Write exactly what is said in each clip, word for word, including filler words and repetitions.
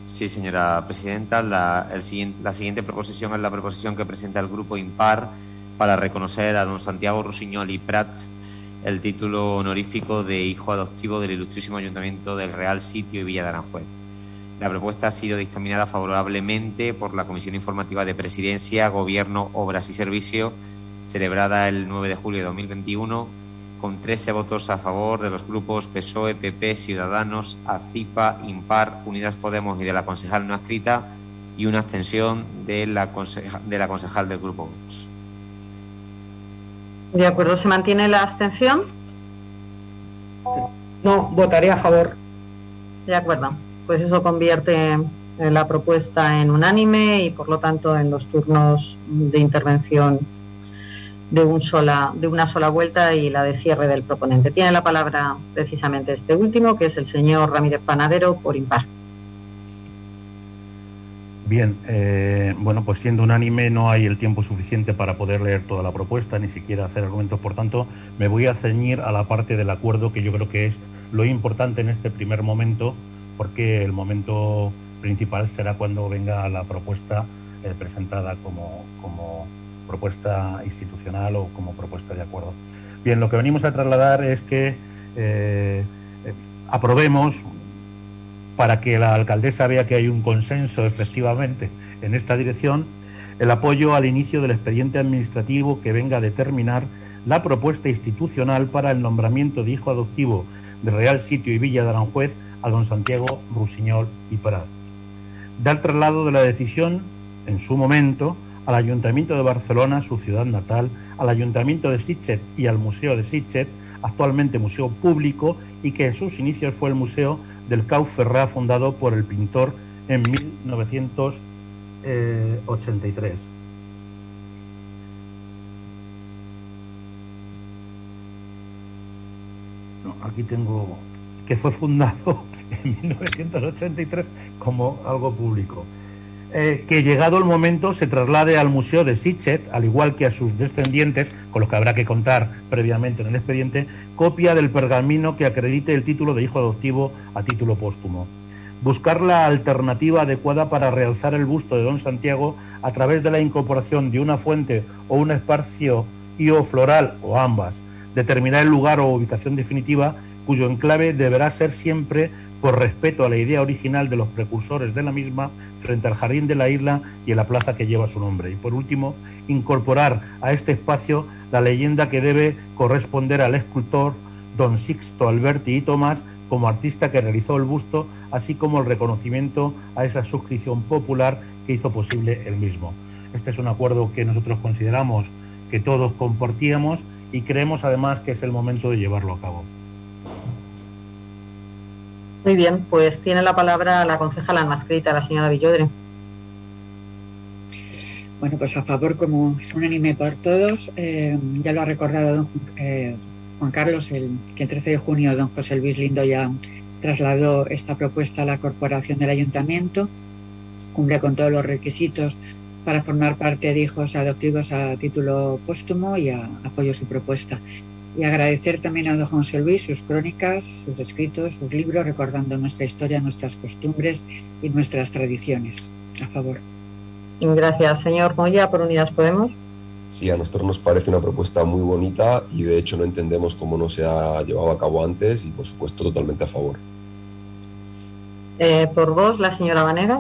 Sí, señora presidenta. La, el siguiente, la siguiente proposición es la proposición que presenta el Grupo Impar para reconocer a don Santiago Rusiñol y Prats el título honorífico de hijo adoptivo del ilustrísimo Ayuntamiento del Real Sitio y Villa de Aranjuez. La propuesta ha sido dictaminada favorablemente por la Comisión Informativa de Presidencia, Gobierno, Obras y Servicios, celebrada el nueve de julio de dos mil veintiuno, con trece votos a favor de los grupos P S O E, P P, Ciudadanos, ACIPA, Impar, Unidas Podemos y de la concejal no adscrita, y una abstención de la, conceja, de la concejal del Grupo Vox. De acuerdo, ¿se mantiene la abstención? No, votaré a favor. De acuerdo, pues eso convierte la propuesta en unánime y por lo tanto en los turnos de intervención de, un sola, de una sola vuelta y la de cierre del proponente. Tiene la palabra precisamente este último, que es el señor Ramírez Panadero, por Impar. Bien, eh, bueno, pues siendo unánime no hay el tiempo suficiente para poder leer toda la propuesta, ni siquiera hacer argumentos, por tanto, me voy a ceñir a la parte del acuerdo que yo creo que es lo importante en este primer momento, porque el momento principal será cuando venga la propuesta eh, presentada como, como propuesta institucional o como propuesta de acuerdo. Bien, lo que venimos a trasladar es que eh, eh, aprobemos, para que la alcaldesa vea que hay un consenso efectivamente en esta dirección, el apoyo al inicio del expediente administrativo que venga a determinar la propuesta institucional para el nombramiento de hijo adoptivo de Real Sitio y Villa de Aranjuez a don Santiago Rusiñol y Prat. Dar traslado de la decisión, en su momento, al Ayuntamiento de Barcelona, su ciudad natal, al Ayuntamiento de Sitges y al Museo de Sitges, actualmente museo público, y que en sus inicios fue el Museo del Cau Ferrà, fundado por el pintor en mil novecientos ochenta y tres. No, aquí tengo que fue fundado en mil novecientos ochenta y tres como algo público. Eh, que llegado el momento se traslade al Museo de Sitges, al igual que a sus descendientes, con los que habrá que contar previamente en el expediente, copia del pergamino que acredite el título de hijo adoptivo a título póstumo. Buscar la alternativa adecuada para realzar el busto de don Santiago a través de la incorporación de una fuente o un espacio y o floral, o ambas. Determinar el lugar o ubicación definitiva, cuyo enclave deberá ser siempre por respeto a la idea original de los precursores de la misma, frente al jardín de la isla y a la plaza que lleva su nombre. Y por último, incorporar a este espacio la leyenda que debe corresponder al escultor don Sixto Alberti y Tomás como artista que realizó el busto, así como el reconocimiento a esa suscripción popular que hizo posible el mismo. Este es un acuerdo que nosotros consideramos que todos compartíamos y creemos además que es el momento de llevarlo a cabo. Muy bien, pues tiene la palabra la concejala no adscrita, la señora Villodre. Bueno, pues a favor, como es unánime por todos, eh, ya lo ha recordado don eh, Juan Carlos, el, que el trece de junio don José Luis Lindo ya trasladó esta propuesta a la corporación del ayuntamiento, cumple con todos los requisitos para formar parte de hijos adoptivos a título póstumo y a, apoyo su propuesta. Y agradecer también a don José Luis sus crónicas, sus escritos, sus libros, recordando nuestra historia, nuestras costumbres y nuestras tradiciones. A favor. Gracias. Señor Moya, por Unidas Podemos. Sí, a nosotros nos parece una propuesta muy bonita y de hecho no entendemos cómo no se ha llevado a cabo antes y por supuesto totalmente a favor. Eh, por vos, la señora Vanegas.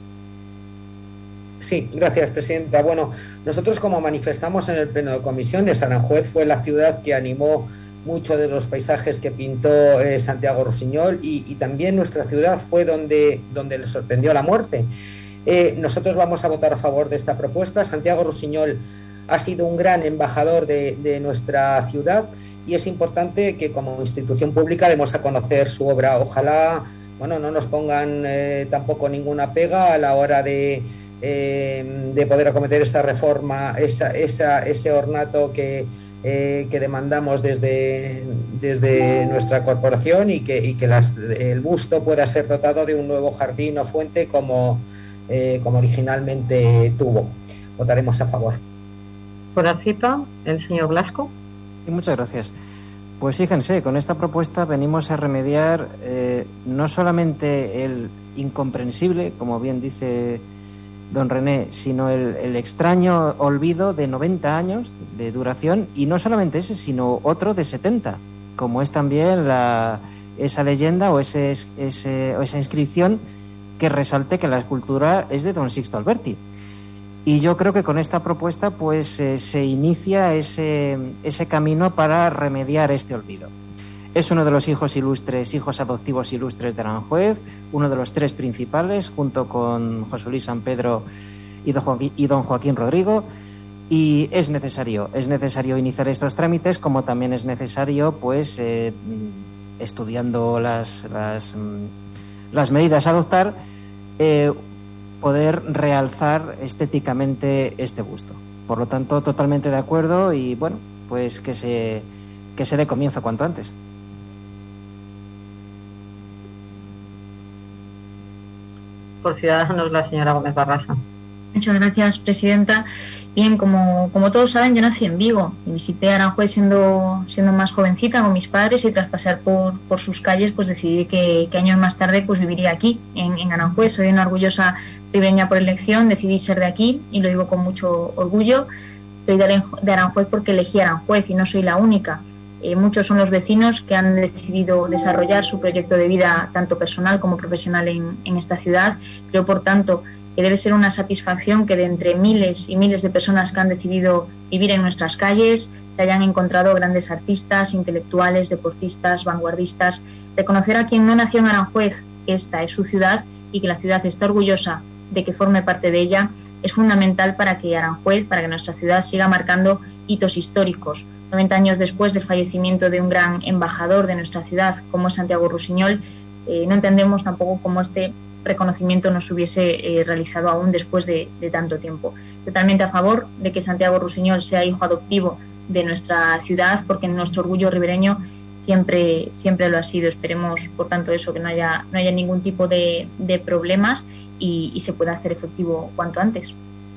Sí, gracias, presidenta. Bueno, nosotros, como manifestamos en el pleno de comisiones, Aranjuez fue la ciudad que animó muchos de los paisajes que pintó eh, Santiago Rusiñol y, y también nuestra ciudad fue donde, donde le sorprendió la muerte. Eh, nosotros vamos a votar a favor de esta propuesta. Santiago Rusiñol ha sido un gran embajador de, de nuestra ciudad y es importante que como institución pública demos a conocer su obra. Ojalá, bueno, no nos pongan eh, tampoco ninguna pega a la hora de Eh, de poder acometer esta reforma, esa, esa, ese ornato que, eh, que demandamos desde, desde nuestra corporación y que, y que las, el busto pueda ser dotado de un nuevo jardín o fuente como, eh, como originalmente tuvo. Votaremos a favor. Por ACIPA, el señor Blasco. Sí, muchas gracias. Pues fíjense, con esta propuesta venimos a remediar eh, no solamente el incomprensible, como bien dice don René, sino el, el extraño olvido de noventa años de duración, y no solamente ese, sino otro de setenta, como es también la, esa leyenda o, ese, ese, o esa inscripción que resalte que la escultura es de don Sixto Alberti. Y yo creo que con esta propuesta pues eh, se inicia ese, ese camino para remediar este olvido. Es uno de los hijos ilustres, hijos adoptivos ilustres de Aranjuez, uno de los tres principales, junto con José Luis San Pedro y don Joaquín, y don Joaquín Rodrigo, y es necesario, es necesario iniciar estos trámites, como también es necesario, pues, eh, estudiando las, las, las medidas a adoptar, eh, poder realzar estéticamente este busto. Por lo tanto, totalmente de acuerdo y, bueno, pues que se, que se dé comienzo cuanto antes. Por Ciudadanos, la señora Gómez Barrasa. Muchas gracias, presidenta. Bien, como, como todos saben, yo nací en Vigo y visité Aranjuez siendo, siendo más jovencita con mis padres, y tras pasar por, por sus calles pues decidí que, que años más tarde pues viviría aquí, en, en Aranjuez. Soy una orgullosa ribereña por elección, decidí ser de aquí y lo digo con mucho orgullo. Soy de Aranjuez porque elegí Aranjuez y no soy la única. Eh, muchos son los vecinos que han decidido desarrollar su proyecto de vida, tanto personal como profesional, en, en esta ciudad. Creo, por tanto, que debe ser una satisfacción que de entre miles y miles de personas que han decidido vivir en nuestras calles se hayan encontrado grandes artistas, intelectuales, deportistas, vanguardistas. Reconocer a quien no nació en Aranjuez que esta es su ciudad y que la ciudad está orgullosa de que forme parte de ella es fundamental para que Aranjuez, para que nuestra ciudad siga marcando hitos históricos. noventa años después del fallecimiento de un gran embajador de nuestra ciudad, como es Santiago Rusiñol, eh, no entendemos tampoco cómo este reconocimiento no se hubiese eh, realizado aún después de, de tanto tiempo. Totalmente a favor de que Santiago Rusiñol sea hijo adoptivo de nuestra ciudad, porque nuestro orgullo ribereño siempre, siempre lo ha sido. Esperemos, por tanto, eso, que no haya, no haya ningún tipo de, de problemas y, y se pueda hacer efectivo cuanto antes.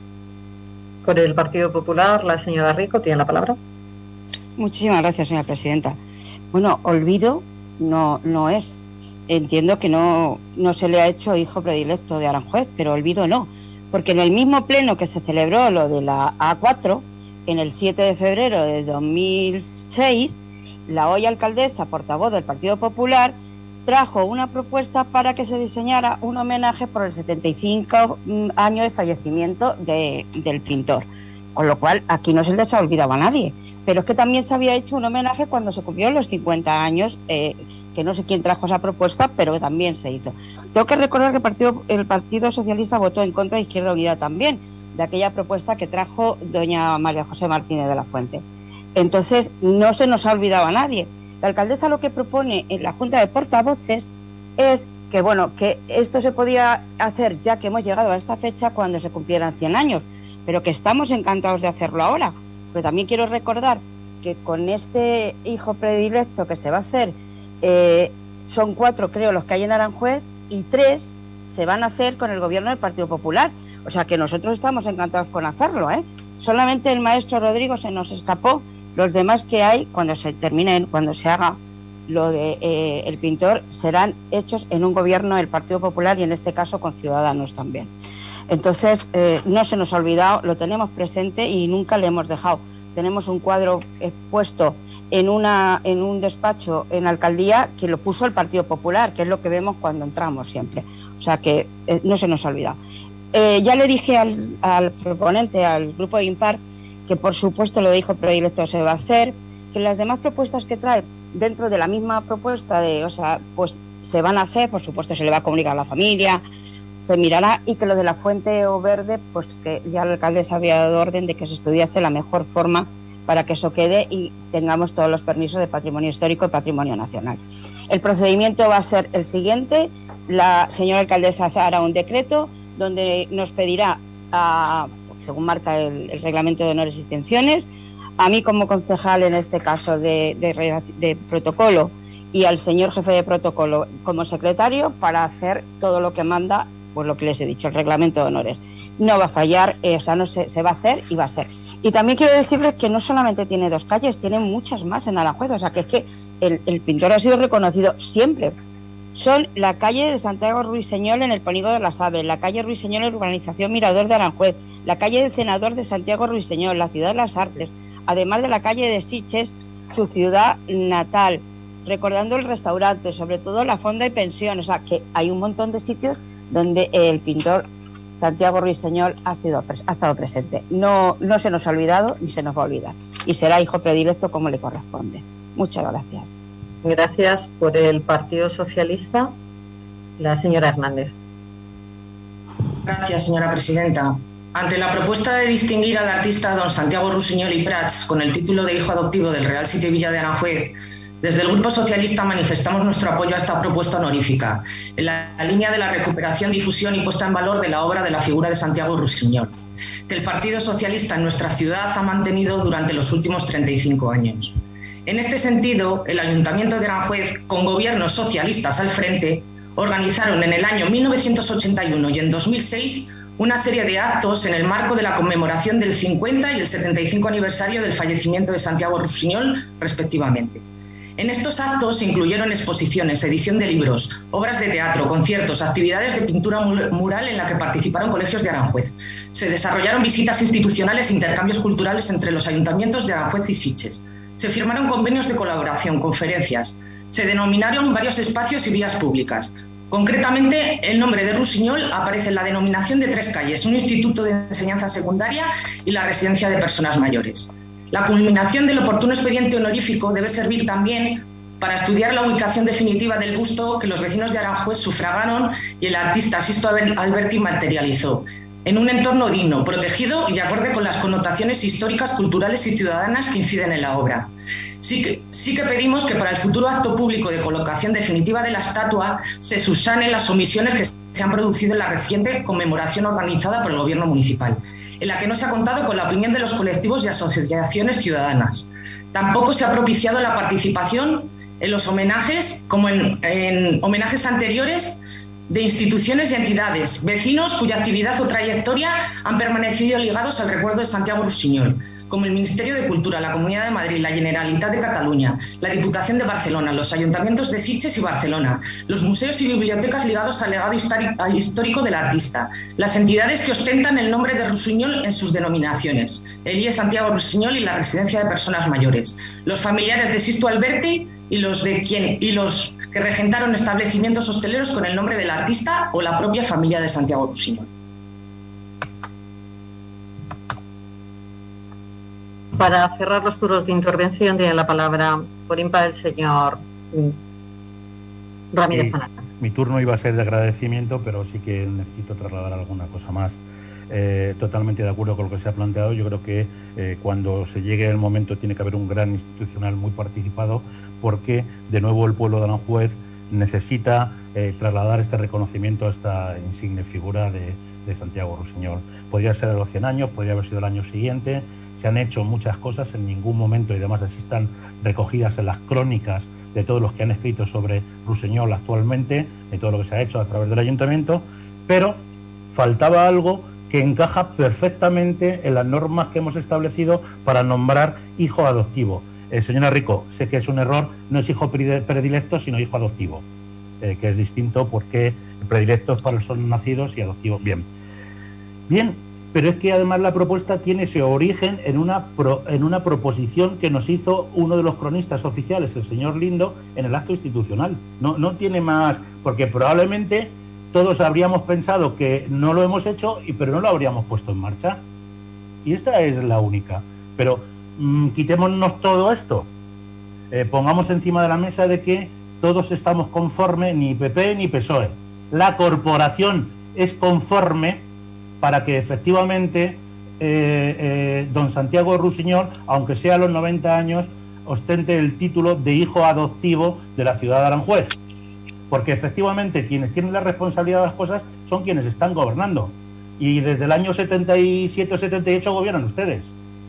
Por el Partido Popular, la señora Rico tiene la palabra. Muchísimas gracias, señora presidenta. Bueno, olvido no, no es. Entiendo que no, no se le ha hecho hijo predilecto de Aranjuez, pero olvido no. Porque en el mismo pleno que se celebró lo de la A cuatro, en el siete de febrero de dos mil seis, la hoy alcaldesa, portavoz del Partido Popular, trajo una propuesta para que se diseñara un homenaje por el setenta y cinco año de fallecimiento de, del pintor. Con lo cual, aquí no se les ha olvidado a nadie. Pero es que también se había hecho un homenaje cuando se cumplieron los cincuenta años, eh, que no sé quién trajo esa propuesta, pero también se hizo. Tengo que recordar que el Partido, el Partido Socialista votó en contra de Izquierda Unida también, de aquella propuesta que trajo doña María José Martínez de la Fuente. Entonces, no se nos ha olvidado a nadie. La alcaldesa lo que propone en la Junta de Portavoces es que, bueno, que esto se podía hacer ya que hemos llegado a esta fecha cuando se cumplieran cien años, pero que estamos encantados de hacerlo ahora. Pero también quiero recordar que con este hijo predilecto que se va a hacer, eh, son cuatro, creo, los que hay en Aranjuez, y tres se van a hacer con el gobierno del Partido Popular. O sea que nosotros estamos encantados con hacerlo, ¿eh? Solamente el maestro Rodrigo se nos escapó. Los demás que hay, cuando se termine, cuando se haga lo de eh, el pintor, serán hechos en un gobierno del Partido Popular y en este caso con Ciudadanos también. Entonces, eh, no se nos ha olvidado, lo tenemos presente y nunca le hemos dejado. Tenemos un cuadro expuesto en, una, en un despacho en la alcaldía que lo puso el Partido Popular, que es lo que vemos cuando entramos siempre. O sea que eh, no se nos ha olvidado. Eh, ya le dije al, al proponente, al grupo de Impar, que por supuesto lo dijo predilecto se va a hacer, que las demás propuestas que trae dentro de la misma propuesta, de, o sea, pues se van a hacer, por supuesto se le va a comunicar a la familia, se mirará, y que lo de la fuente o verde, pues que ya el alcalde se había dado orden de que se estudiase la mejor forma para que eso quede y tengamos todos los permisos de patrimonio histórico y patrimonio nacional. El procedimiento va a ser el siguiente: la señora alcaldesa hará un decreto donde nos pedirá, a, según marca el, el reglamento de honores y distinciones, a mí como concejal en este caso de, de, de protocolo, y al señor jefe de protocolo como secretario, para hacer todo lo que manda, pues lo que les he dicho, el reglamento de honores. No va a fallar, eh, o sea, no se, se va a hacer y va a ser. Y también quiero decirles que no solamente tiene dos calles, tiene muchas más en Aranjuez, o sea, que es que el, el pintor ha sido reconocido siempre son la calle de Santiago Ruiseñol en el Polígono de las Aves, la calle Ruiseñol en la urbanización Mirador de Aranjuez, la calle del Senador de Santiago Ruiseñol, la ciudad de las Artes, además de la calle de Sitges, su ciudad natal, recordando el restaurante, sobre todo la fonda y pensión. O sea, que hay un montón de sitios donde el pintor Santiago Ruiseñol ha, sido, ha estado presente. No, no se nos ha olvidado ni se nos va a olvidar. Y será hijo predilecto como le corresponde. Muchas gracias. Gracias. Por el Partido Socialista, la señora Hernández. Gracias, señora presidenta. Ante la propuesta de distinguir al artista don Santiago Rusiñol y Prats con el título de hijo adoptivo del Real Sitio Villa de Aranjuez, desde el Grupo Socialista manifestamos nuestro apoyo a esta propuesta honorífica, en la línea de la recuperación, difusión y puesta en valor de la obra de la figura de Santiago Rusiñol, que el Partido Socialista en nuestra ciudad ha mantenido durante los últimos treinta y cinco años. En este sentido, el Ayuntamiento de Aranjuez, con gobiernos socialistas al frente, organizaron en el año mil novecientos ochenta y uno y en dos mil seis una serie de actos en el marco de la conmemoración del cincuenta y el setenta y cinco aniversario del fallecimiento de Santiago Rusiñol, respectivamente. En estos actos se incluyeron exposiciones, edición de libros, obras de teatro, conciertos, actividades de pintura mural en la que participaron colegios de Aranjuez. Se desarrollaron visitas institucionales e intercambios culturales entre los ayuntamientos de Aranjuez y Sitges. Se firmaron convenios de colaboración, conferencias. Se denominaron varios espacios y vías públicas. Concretamente, el nombre de Rusiñol aparece en la denominación de tres calles, un instituto de enseñanza secundaria y la residencia de personas mayores. La culminación del oportuno expediente honorífico debe servir también para estudiar la ubicación definitiva del busto que los vecinos de Aranjuez sufragaron y el artista Sisto Alberti materializó, en un entorno digno, protegido y acorde con las connotaciones históricas, culturales y ciudadanas que inciden en la obra. Sí que, sí que pedimos que para el futuro acto público de colocación definitiva de la estatua se subsanen las omisiones que se han producido en la reciente conmemoración organizada por el Gobierno municipal, en la que no se ha contado con la opinión de los colectivos y asociaciones ciudadanas. Tampoco se ha propiciado la participación en los homenajes, como en, en homenajes anteriores, de instituciones y entidades, vecinos cuya actividad o trayectoria han permanecido ligados al recuerdo de Santiago Rusiñol, como el Ministerio de Cultura, la Comunidad de Madrid, la Generalitat de Cataluña, la Diputación de Barcelona, los ayuntamientos de Sitges y Barcelona, los museos y bibliotecas ligados al legado histórico del artista, las entidades que ostentan el nombre de Rusiñol en sus denominaciones, el I E Santiago Rusiñol y la Residencia de Personas Mayores, los familiares de Sisto Alberti y los de quien y los que regentaron establecimientos hosteleros con el nombre del artista o la propia familia de Santiago Rusiñol. Para cerrar los turnos de intervención, tiene la palabra por impar el señor Ramírez sí, Panata. Mi turno iba a ser de agradecimiento, pero sí que necesito trasladar alguna cosa más. Eh, totalmente de acuerdo con lo que se ha planteado. Yo creo que eh, cuando se llegue el momento tiene que haber un gran institucional muy participado, porque de nuevo el pueblo de Aranjuez necesita eh, trasladar este reconocimiento a esta insigne figura de, de Santiago Rusiñol. Podría ser a los cien años, podría haber sido el año siguiente. Se han hecho muchas cosas, en ningún momento, y además así están recogidas en las crónicas de todos los que han escrito sobre Rusiñol actualmente, de todo lo que se ha hecho a través del ayuntamiento, pero faltaba algo que encaja perfectamente en las normas que hemos establecido para nombrar hijo adoptivo. Eh, señora Rico, sé que es un error, no es hijo predilecto, sino hijo adoptivo, eh, que es distinto porque predilectos para los son nacidos y adoptivos. Bien, bien, pero es que además la propuesta tiene ese origen en una, pro, en una proposición que nos hizo uno de los cronistas oficiales, el señor Lindo, en el acto institucional. No, no tiene más, porque probablemente todos habríamos pensado que no lo hemos hecho, pero no lo habríamos puesto en marcha. Y esta es la única. Pero mmm, quitémonos todo esto. Eh, pongamos encima de la mesa de que todos estamos conformes, ni P P ni P S O E. La corporación es conforme para que efectivamente eh, eh, don Santiago Rusiñol, aunque sea a los noventa años, ostente el título de hijo adoptivo de la ciudad de Aranjuez. Porque efectivamente quienes tienen la responsabilidad de las cosas son quienes están gobernando. Y desde el año setenta y siete o setenta y ocho gobiernan ustedes.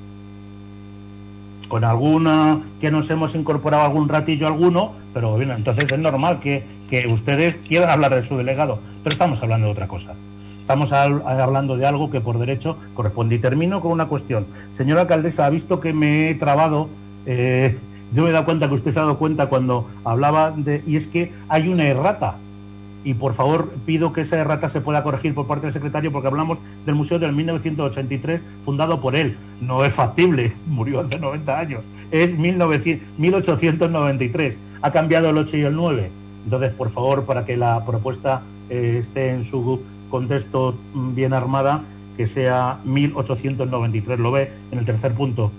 Con alguna que nos hemos incorporado algún ratillo alguno, pero gobiernan. Entonces es normal que, que ustedes quieran hablar de su delegado, pero estamos hablando de otra cosa. Estamos hablando de algo que por derecho corresponde. Y termino con una cuestión. Señora alcaldesa, ha visto que me he trabado, eh, yo me he dado cuenta que usted se ha dado cuenta cuando hablaba de... Y es que hay una errata. Y por favor pido que esa errata se pueda corregir por parte del secretario, porque hablamos del museo del mil novecientos ochenta y tres fundado por él. No es factible, murió hace noventa años. Es mil ochocientos noventa y tres. Ha cambiado el ocho y el nueve. Entonces, por favor, para que la propuesta eh, esté en su contexto bien armada, que sea mil ochocientos noventa y tres. ¿Lo ve en el tercer punto?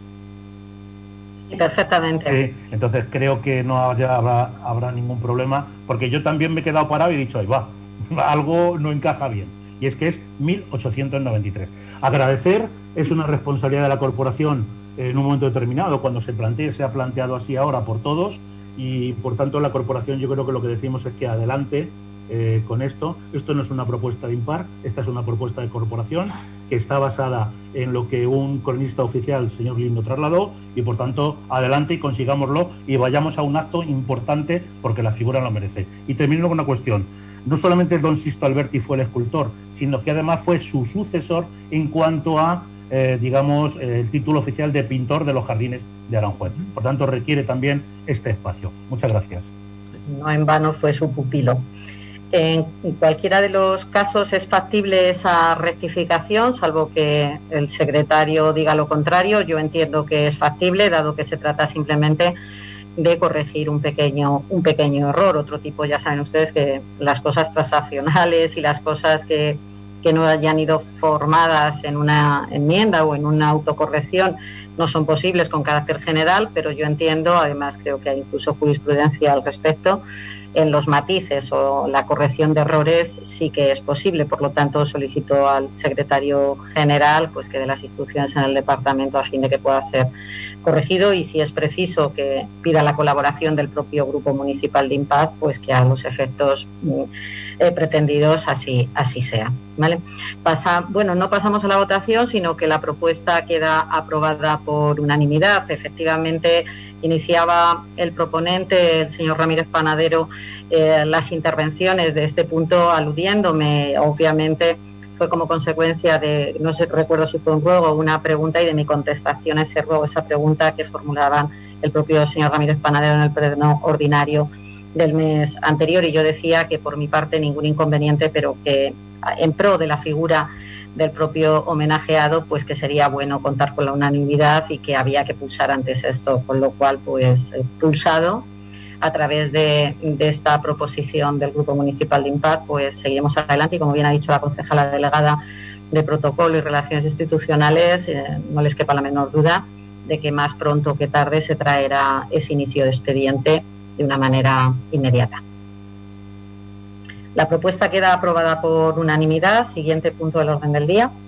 Perfectamente. Sí, entonces creo que no haya, habrá, habrá ningún problema, porque yo también me he quedado parado y he dicho, ahí va, algo no encaja bien, y es que es mil ochocientos noventa y tres. Agradecer es una responsabilidad de la corporación en un momento determinado, cuando se plantee, se ha planteado así ahora por todos, y por tanto la corporación, yo creo que lo que decimos es que adelante eh, con esto. Esto no es una propuesta de impar, esta es una propuesta de corporación que está basada en lo que un cronista oficial, el señor Lindo, trasladó, y por tanto adelante y consigámoslo y vayamos a un acto importante, porque la figura lo merece. Y termino con una cuestión. No solamente don Sisto Alberti fue el escultor, sino que además fue su sucesor en cuanto a, eh, digamos, eh, el título oficial de pintor de los jardines de Aranjuez. Por tanto, requiere también este espacio. Muchas gracias. No en vano fue su pupilo. En cualquiera de los casos es factible esa rectificación, salvo que el secretario diga lo contrario. Yo entiendo que es factible, dado que se trata simplemente de corregir un pequeño un pequeño error. Otro tipo, ya saben ustedes que las cosas transaccionales y las cosas que, que no hayan ido formadas en una enmienda o en una autocorrección no son posibles con carácter general, pero yo entiendo, además creo que hay incluso jurisprudencia al respecto, en los matices o la corrección de errores sí que es posible. Por lo tanto, solicito al secretario general pues que dé las instrucciones en el departamento a fin de que pueda ser corregido, y si es preciso que pida la colaboración del propio Grupo Municipal de Impaz, pues que a los efectos eh, pretendidos así así sea. ¿Vale? Pasa, bueno, no pasamos a la votación, sino que la propuesta queda aprobada por unanimidad. Efectivamente, iniciaba el proponente, el señor Ramírez Panadero, eh, las intervenciones de este punto aludiéndome, obviamente fue como consecuencia de, no sé, recuerdo si fue un ruego o una pregunta, y de mi contestación a ese ruego, esa pregunta que formulaban el propio señor Ramírez Panadero en el pleno ordinario del mes anterior, y yo decía que por mi parte ningún inconveniente, pero que en pro de la figura del propio homenajeado, pues que sería bueno contar con la unanimidad y que había que pulsar antes esto, con lo cual pues eh, pulsado a través de, de esta proposición del Grupo Municipal de Impar, pues seguiremos adelante, y como bien ha dicho la concejala delegada de Protocolo y Relaciones Institucionales, eh, no les quepa la menor duda de que más pronto que tarde se traerá ese inicio de expediente de una manera inmediata. La propuesta queda aprobada por unanimidad. Siguiente punto del orden del día.